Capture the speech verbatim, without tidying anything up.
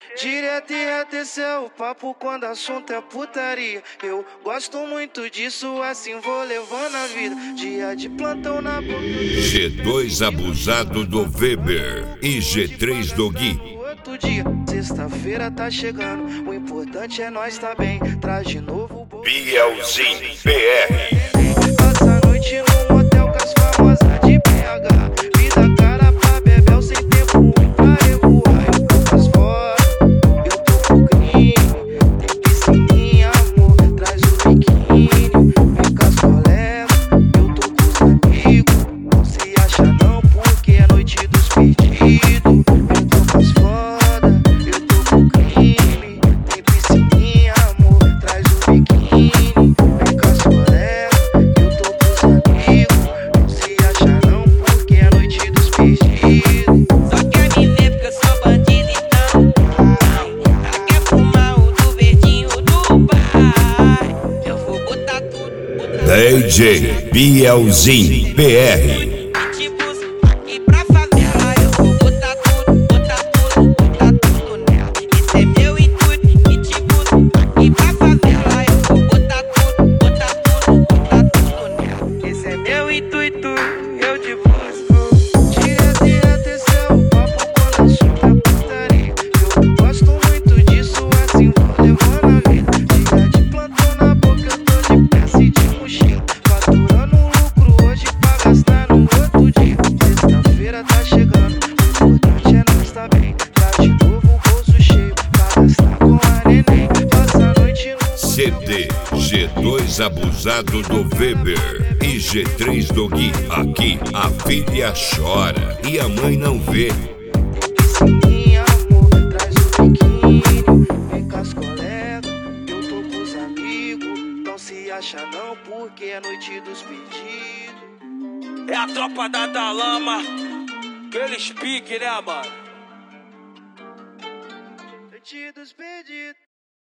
Direto e reto, esse é o papo quando assunto é putaria. Eu gosto muito disso, assim vou levando a vida. Dia de plantão na boca. G dois abusado do Weber e G três do Gui. Outro dia, sexta-feira tá chegando. O importante é nós tá bem. Traz de novo o Bielzinho B R. Passa a noite num hotel com as famosas de B H. Vida cara pra bebel sem tempo ruim pra revoar. Eu tô com as fora, eu tô com o crime. Tem piscininha, amor, traz o biquíni. Vem com as colegas, eu tô com os amigos. Não se acha não porque é noite dos pedidos. Eu tô com as foda, eu tô com o crime. Tem piscininha, amor, traz o biquíni. Vem com as colegas, eu tô com os amigos. Não se acha não porque é noite dos pedidos. Só quer me ver porque eu sou bandido então. Ela quer fumar o do verdinho do pai. Eu vou botar tudo, botar D J Bielzinho B R. pitbulls aqui pra favela. Eu vou botar tudo, botar tudo, botar tudo nela. Esse é meu intuito, pitbulls aqui pra favela. Eu vou botar tudo, botar tudo, botar tudo nela. Esse é meu intuito, eu te busco. Direto e reto, esse é o papo quando assunto é putaria. Eu gosto muito disso, assim vou levando a vida. Dia de plantão na boca, eu tô de peça e de mochila. Faturando lucro hoje pra gastar no outro dia. Sexta-feira tá chegando, o importante é nós tá bem. Traz de novo o bolso cheio pra gastar com a neném. Passa a noite no C D G dois abusado do Weber e G três do Gui. Aqui a filha chora e a mãe não vê. piscininha, amor, traz o biquíni. Vem com as colegas, eu tô com os amigos. Não se acha não porque é noite dos pedidos. É a tropa da Dalama, aqueles pique, né, mano? Noite dos pedidos.